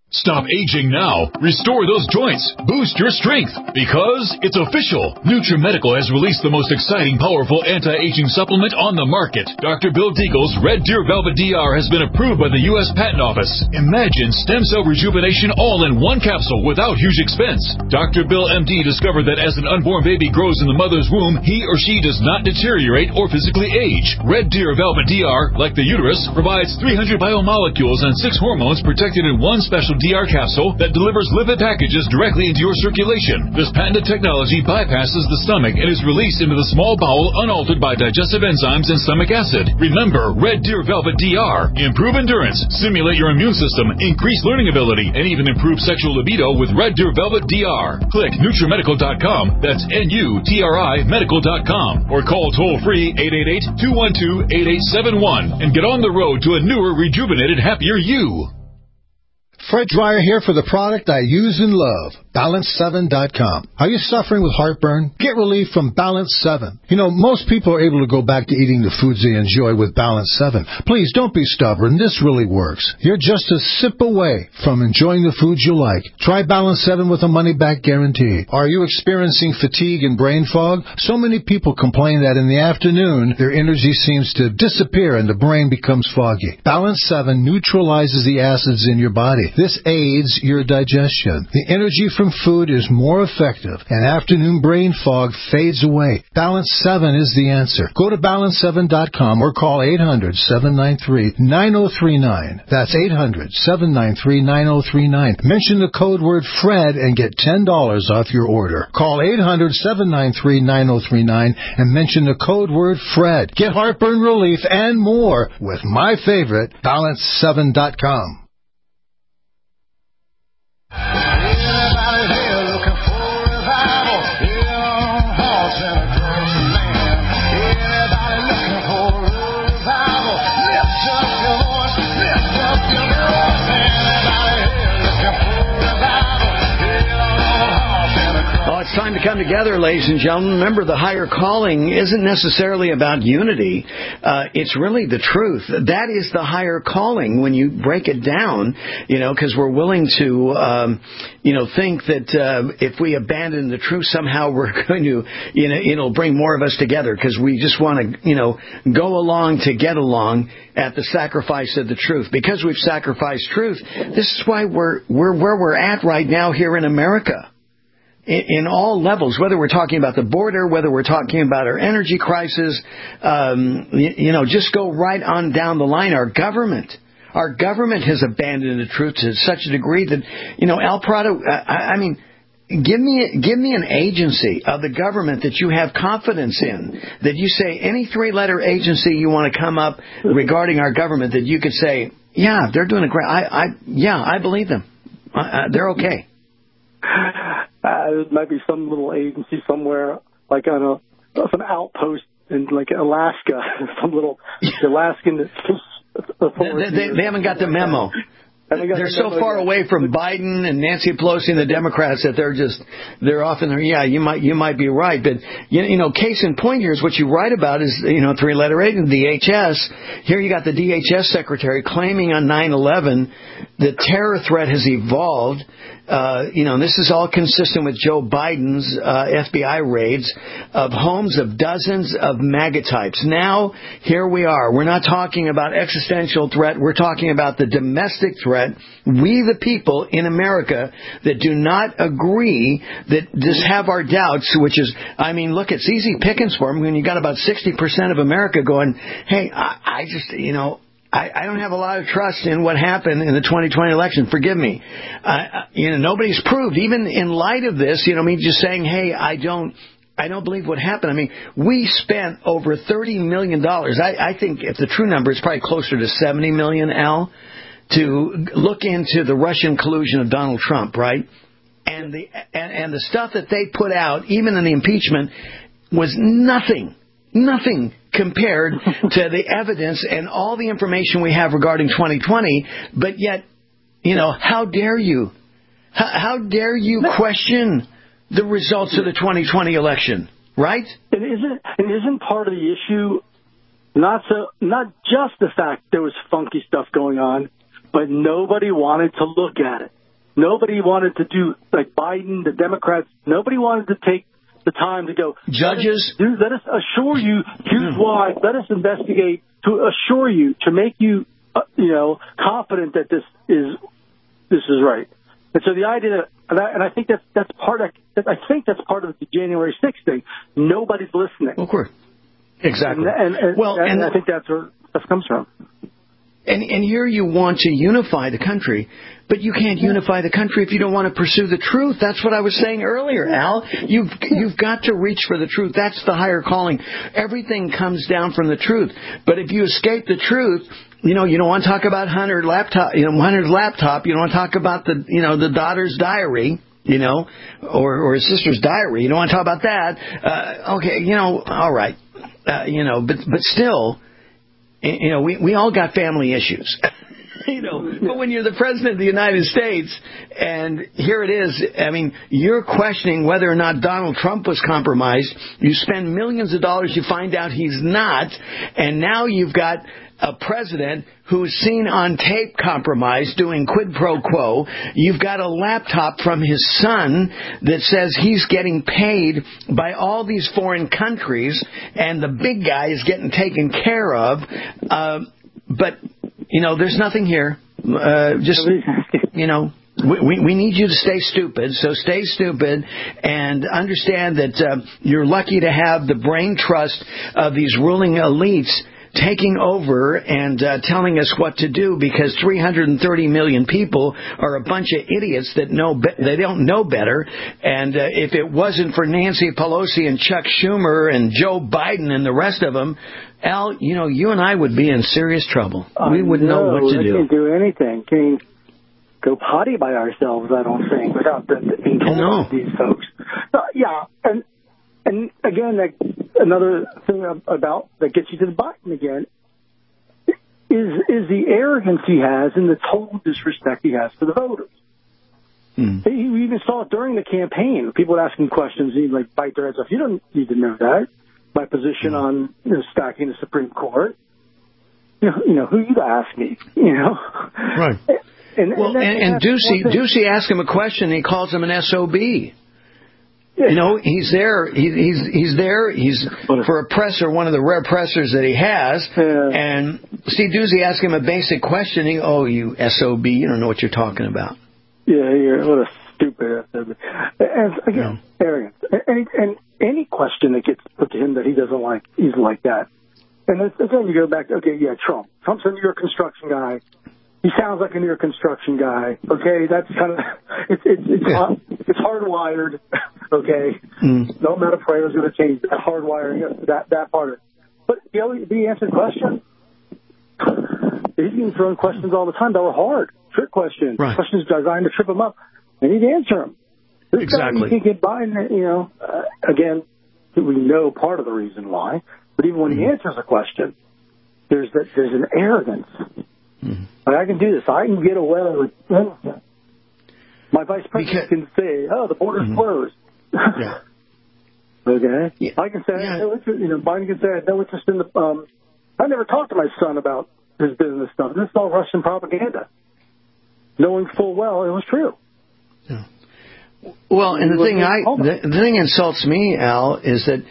Stop aging now. Restore those joints. Boost your strength. Because it's official. NutriMedical has released the most exciting, powerful anti-aging supplement on the market. Dr. Bill Deagle's Red Deer Velvet DR has been approved by the U.S. Patent Office. Imagine stem cell rejuvenation all in one capsule without huge expense. Dr. Bill MD discovered that as an unborn baby grows in the mother's womb, he or she does not deteriorate or physically age. Red Deer Velvet DR, like the uterus, provides 300 biomolecules and 6 hormones protected in one special DR capsule that delivers lipid packages directly into your circulation. This patented technology bypasses the stomach and is released into the small bowel unaltered by digestive enzymes and stomach acid. Remember, Red Deer Velvet DR. Improve endurance, stimulate your immune system, increase learning ability, and even improve sexual libido with Red Deer Velvet DR. Click NutriMedical.com, that's NUTRI Medical.com, or call toll-free 888-212-8871 and get on the road to a newer, rejuvenated, happier you. Fred Dreyer here for the product I use and love, Balance7.com. Are you suffering with heartburn? Get relief from Balance 7. You know, most people are able to go back to eating the foods they enjoy with Balance 7. Please don't be stubborn. This really works. You're just a sip away from enjoying the foods you like. Try Balance 7 with a money-back guarantee. Are you experiencing fatigue and brain fog? So many people complain that in the afternoon, their energy seems to disappear and the brain becomes foggy. Balance 7 neutralizes the acids in your body. This aids your digestion. The energy from food is more effective, and afternoon brain fog fades away. Balance 7 is the answer. Go to Balance7.com or call 800-793-9039. That's 800-793-9039. Mention the code word FRED and get $10 off your order. Call 800-793-9039 and mention the code word FRED. Get heartburn relief and more with my favorite, Balance7.com. It's time to come together, ladies and gentlemen. Remember, the higher calling isn't necessarily about unity. It's really the truth. That is the higher calling when you break it down, because we're willing to, think that if we abandon the truth, somehow we're going to, it'll bring more of us together because we just want to, go along to get along at the sacrifice of the truth. Because we've sacrificed truth, this is why we're where we're at right now here in America. In all levels, whether we're talking about the border, whether we're talking about our energy crisis, just go right on down the line. Our government has abandoned the truth to such a degree that, Al Prado, give me an agency of the government that you have confidence in, that you say any 3-letter agency you want to come up regarding our government that you could say, yeah, they're doing a great, I believe them. They're okay. There might be some little agency somewhere, like on some outpost in like Alaska, some little Alaskan authority. They haven't got the memo. They're so far away from Biden and Nancy Pelosi and the Democrats that they're off in there. Yeah, you might be right, but case in point here is what you write about is 3-letter agency, DHS. Here you got the DHS secretary claiming on 9/11 the terror threat has evolved. This is all consistent with Joe Biden's FBI raids of homes of dozens of MAGA types. Now, here we are. We're not talking about existential threat. We're talking about the domestic threat. We, the people in America that do not agree, that just have our doubts, which is, look, it's easy pickings for them when you got about 60% of America going, hey, I don't have a lot of trust in what happened in the 2020 election. Forgive me. Nobody's proved, even in light of this, me just saying, hey, I don't believe what happened. We spent over $30 million. I think if the true number is probably closer to $70 million, Al, to look into the Russian collusion of Donald Trump, right? And the stuff that they put out, even in the impeachment, was nothing compared to the evidence and all the information we have regarding 2020. But yet, how dare you? How dare you question the results of the 2020 election, right? And isn't part of the issue not just the fact there was funky stuff going on, but nobody wanted to look at it. Nobody wanted to do, like Biden, the Democrats, nobody wanted to take the time to go, judges, let us assure you, here's why, let us investigate to assure you, to make you, confident that this is right. And so the idea that, I think that's part of the January 6th thing. Nobody's listening. Of course. Exactly. And I think that's where this comes from. And here you want to unify the country, but you can't unify the country if you don't want to pursue the truth. That's what I was saying earlier, Al. You've got to reach for the truth. That's the higher calling. Everything comes down from the truth. But if you escape the truth, you don't want to talk about Hunter's laptop. You don't want to talk about the daughter's diary. Or his sister's diary. You don't want to talk about that. Okay, all right. But still, we all got family issues. But when you're the president of the United States, and here it is, you're questioning whether or not Donald Trump was compromised. You spend millions of dollars, you find out he's not, and now you've got a president who's seen on tape compromised, doing quid pro quo. You've got a laptop from his son that says he's getting paid by all these foreign countries, and the big guy is getting taken care of. But there's nothing here. We need you to stay stupid, so stay stupid and understand that you're lucky to have the brain trust of these ruling elites taking over and telling us what to do, because 330 million people are a bunch of idiots that they don't know better. And if it wasn't for Nancy Pelosi and Chuck Schumer and Joe Biden and the rest of them, Al, you and I would be in serious trouble. We wouldn't know what to do. We can't do anything. Can't go potty by ourselves, I don't think, without being told by these folks. And again, another thing about that gets you to the bottom again is the arrogance he has and the total disrespect he has for the voters. We even saw it during the campaign. People would ask him questions, and he'd bite their heads off. You don't need to know that. My position on stacking the Supreme Court. Who you ask me? Right. And Ducey asked him a question, and he calls him an SOB. He's there. He's there. He's for a presser, one of the rare pressers that he has. Yeah. And Steve Doocy asked him a basic question. You SOB, you don't know what you're talking about. Yeah, what a stupid SOB. And again, arrogance. And any question that gets put to him that he doesn't like, he's like that. And then you go back to, Trump. Trump's a New York construction guy. He sounds like a New York construction guy. Okay, that's kind of it's hardwired. Okay, no amount of prayer is going to change that hardwiring, that part of it. But the answer to the question, he's getting thrown questions all the time that were hard, trick questions, questions designed to trip him up, and he'd answer them. Exactly. You can get Biden, again, we know part of the reason why, but even when he answers a question, there's an arrogance. I can do this. I can get away with anything. My vice president can say, the border's closed. Okay? Yeah. I can say, Biden can say, I have no interest in the... I never talked to my son about his business stuff. This is all Russian propaganda. Knowing full well it was true. Yeah. Well, and the thing insults me, Al, is that,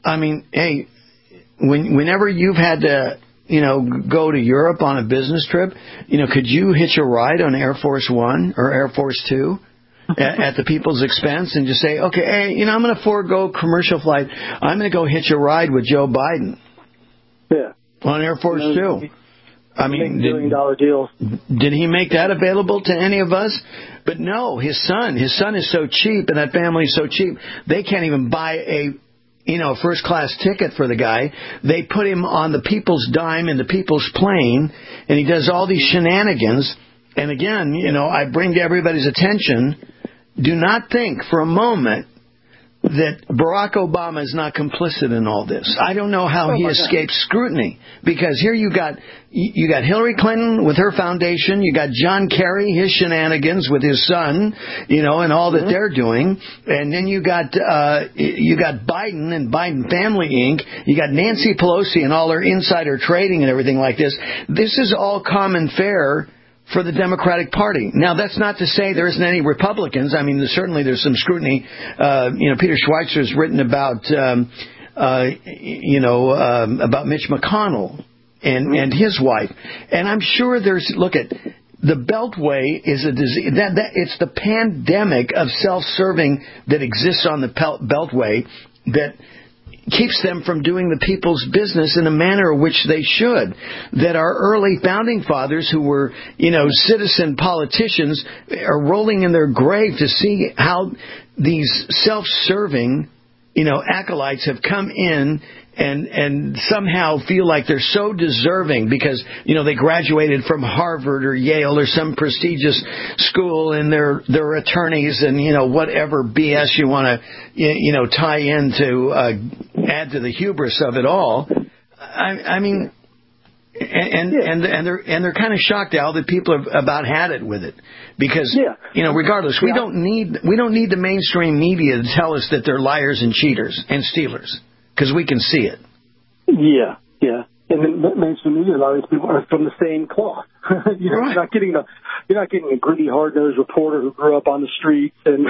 whenever you've had to... go to Europe on a business trip, could you hitch a ride on Air Force One or Air Force Two at the people's expense and just say, okay, hey, I'm going to forego commercial flight. I'm going to go hitch a ride with Joe Biden. Yeah. On Air Force Two. $1 billion deals. Did he make that available to any of us? But no, his son is so cheap, and that family is so cheap, they can't even buy a first-class ticket for the guy. They put him on the people's dime in the people's plane, and he does all these shenanigans. And again, I bring to everybody's attention, do not think for a moment that Barack Obama is not complicit in all this. I don't know how he escaped scrutiny, because here you got Hillary Clinton with her foundation, you got John Kerry, his shenanigans with his son, and all that they're doing, and then you got Biden and Biden Family Inc. You got Nancy Pelosi and all her insider trading and everything like this. This is all common fare for the Democratic Party. Now, that's not to say there isn't any Republicans. I mean, certainly there's some scrutiny. Peter Schweitzer's written about, about Mitch McConnell and his wife. And I'm sure look at the Beltway is a disease. It's the pandemic of self-serving that exists on the Beltway that keeps them from doing the people's business in a manner which they should. That our early founding fathers, who were, citizen politicians, are rolling in their grave to see how these self-serving, acolytes have come in and somehow feel like they're so deserving because, they graduated from Harvard or Yale or some prestigious school and they're attorneys and, whatever BS you want to, tie in to add to the hubris of it all. I mean, and they're kind of shocked, Al, that people have about had it with it because, regardless, we don't need the mainstream media to tell us that they're liars and cheaters and stealers. Because we can see it. Yeah. And the mainstream media, a lot of these people are from the same cloth. Right. You're not getting a gritty, hard-nosed reporter who grew up on the streets and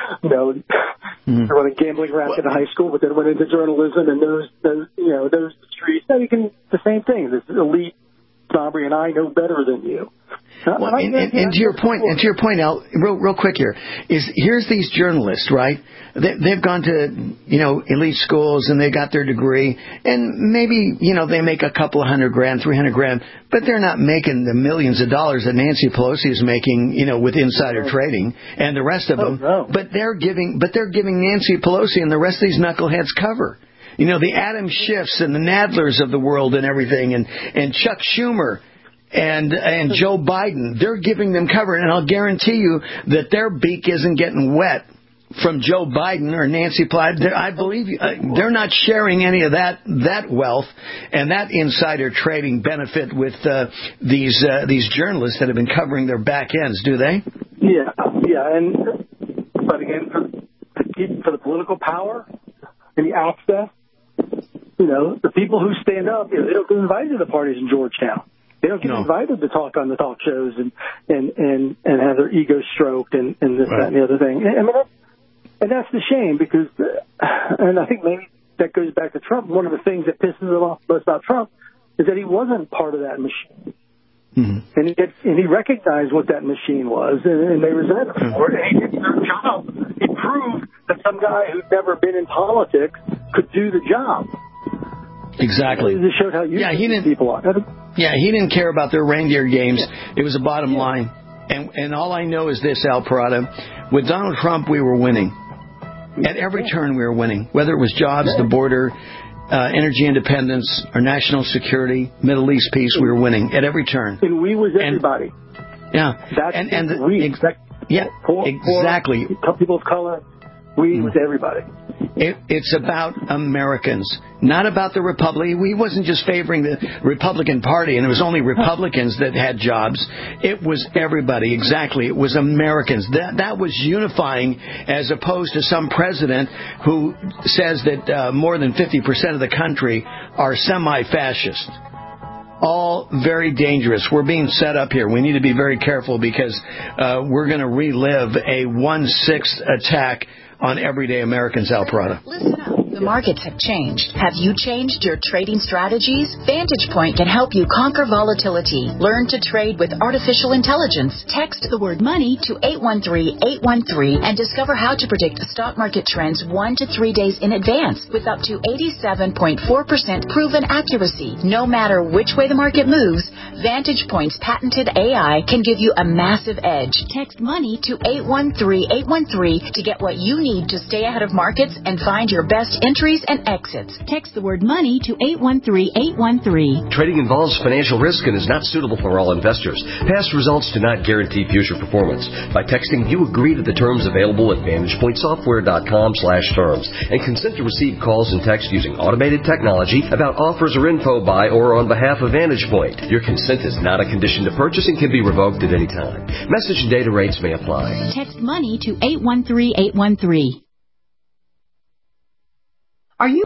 run a gambling racket in high school, but then went into journalism and knows the streets. No, you can the same thing. This elite snobbery, and I know better than you. Well, and to your point, Al, real quick here's these journalists, right? They've gone to, elite schools and they got their degree and maybe, they make a couple of $100,000, $300,000, but they're not making the millions of dollars that Nancy Pelosi is making, with insider trading and the rest of them. No. But they're giving Nancy Pelosi and the rest of these knuckleheads cover. The Adam Schiffs and the Nadlers of the world and everything and Chuck Schumer and Joe Biden, they're giving them cover, and I'll guarantee you that their beak isn't getting wet from Joe Biden or Nancy Pelosi. I believe you, they're not sharing any of that wealth and that insider trading benefit with these journalists that have been covering their back ends, do they? Yeah, but again, for the political power and the access, the people who stand up, they don't get invited to the parties in Georgetown. They don't get invited to talk on the talk shows and have their ego stroked and this, that, and the other thing. And that's the shame because, and I think maybe that goes back to Trump. One of the things that pisses them off most about Trump is that he wasn't part of that machine. Mm-hmm. And he recognized what that machine was, and they resented him for it. And he did their job. He proved that some guy who'd never been in politics could do the job. Exactly. It showed how useful people are. Yeah, he didn't care about their reindeer games. It was a bottom line. And all I know is this, Al Parada. With Donald Trump, we were winning. At every turn, we were winning. Whether it was jobs, the border, energy independence, our national security, Middle East peace, we were winning. At every turn. And we was everybody. Exactly. People of color. We was everybody. It's about Americans, not about the Republic. We wasn't just favoring the Republican Party, and it was only Republicans that had jobs. It was everybody, exactly. It was Americans. That was unifying, as opposed to some president who says that more than 50% of the country are semi-fascist. All very dangerous. We're being set up here. We need to be very careful because we're going to relive a 1/6 attack on everyday Americans, Al Parada. Listen up. The markets have changed. Have you changed your trading strategies? Vantage Point can help you conquer volatility. Learn to trade with artificial intelligence. Text the word money to 813-813 and discover how to predict stock market trends 1 to 3 days in advance with up to 87.4% proven accuracy. No matter which way the market moves, Vantage Point's patented AI can give you a massive edge. Text money to 813-813 to get what you need to stay ahead of markets and find your best entries and exits. Text the word money to 813-813. Trading involves financial risk and is not suitable for all investors. Past results do not guarantee future performance. By texting, you agree to the terms available at VantagePointSoftware.com/terms and consent to receive calls and text using automated technology about offers or info by or on behalf of Vantage Point. Your consent is not a condition to purchase and can be revoked at any time. Message and data rates may apply. Text money to 813-813. Are you